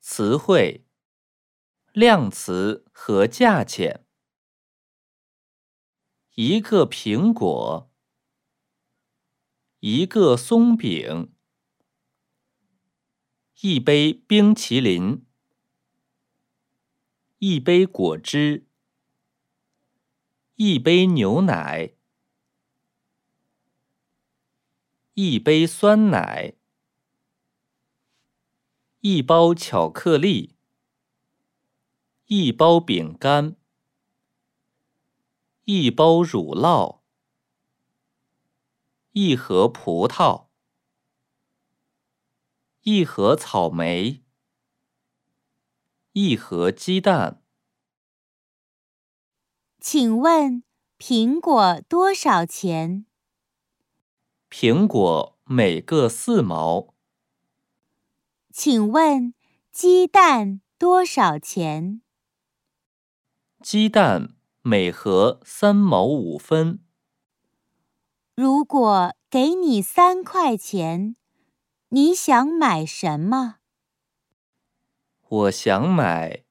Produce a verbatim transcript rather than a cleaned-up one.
词汇、量词和价钱。一个苹果，一个松饼，一杯冰淇淋，一杯果汁，一杯牛奶，一杯酸奶，一包巧克力，一包饼干，一包乳酪，一盒葡萄，一盒草莓，一盒鸡蛋。 请问苹果多少钱？ 苹果每个四毛。 请问鸡蛋多少钱？ 鸡蛋每盒三毛五分。 如果给你三块钱，你想买什么？ 我想买